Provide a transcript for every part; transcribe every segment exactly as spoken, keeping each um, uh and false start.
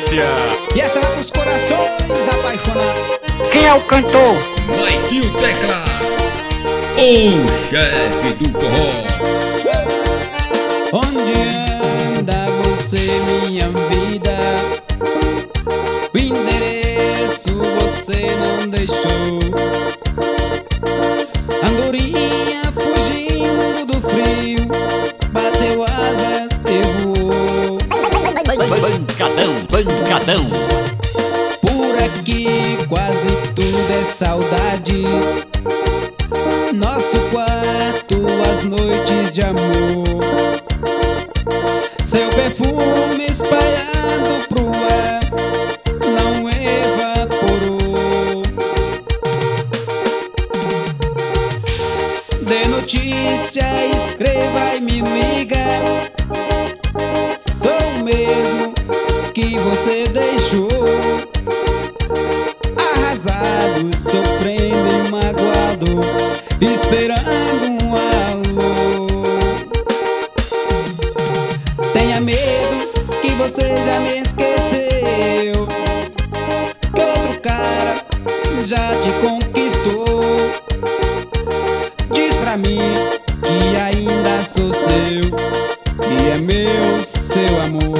delícia! E essa vai pros corações apaixonados. Quem é o cantor? Maiquinho Tecla, o chefe do forró. Onde anda você, minha vida? O endereço você não deixou. Andorinha fugindo do frio, bateu asas e voou. Pancadão, pancadão. Por aqui quase tudo é saudade. Nosso quarto, as noites de amor. Seu perfume espalhado pro ar não evaporou. Dê notícia, escreva e me liga. Sou o mesmo que você deixou. Arrasado, sofrendo e magoado, esperando um alô. Tenha medo que você já me esqueceu, que outro cara já te conquistou. Diz pra mim que ainda sou seu, que é meu, seu amor.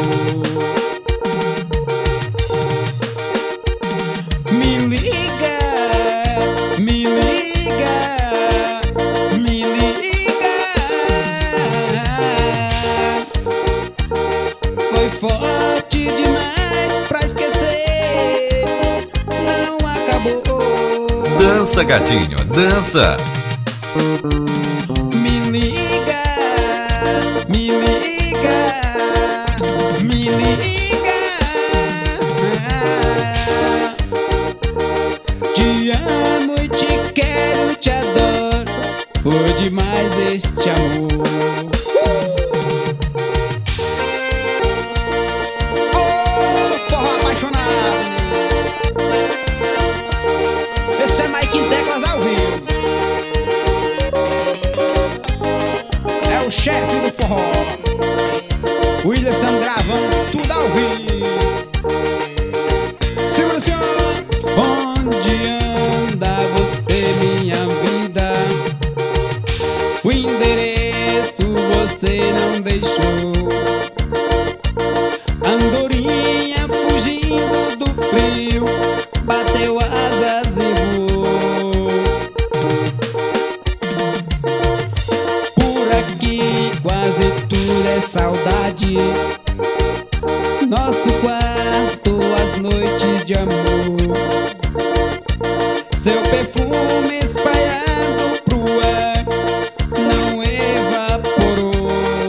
Me liga, me liga, me liga. Foi forte demais pra esquecer, não acabou. Dança, gatinho, dança. Me liga, me liga, me liga. Te amo e te quero, te adoro. Foi demais este amor. Oh, forró apaixonado. Esse é Maiquinho Teclas ao vivo. É o chefe do forró. Wilson gravando tudo ao vivo. Segura o senhor. Onde anda você, minha vida? O endereço você não deixou. Andorinha fugindo do frio, bateu asas e voou. Por aqui quase tudo é saudade. Nosso quarto, as noites de amor. Seu perfume espalhado pro ar não evaporou.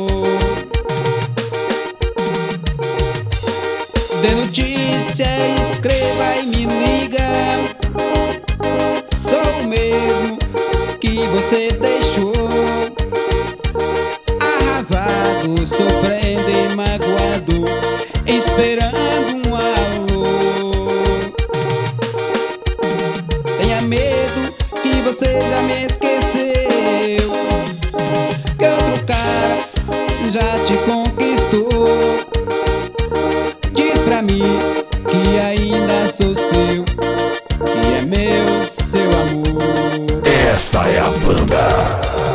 Dê notícia, escreva e me liga. Sou o mesmo que você deixou. Arrasado, sofrendo e magoado, esperando um alô. Tenha medo que você já me esqueceu, que outro cara já te conquistou. Diz pra mim que ainda sou seu, que é meu, seu amor. Essa é a banda.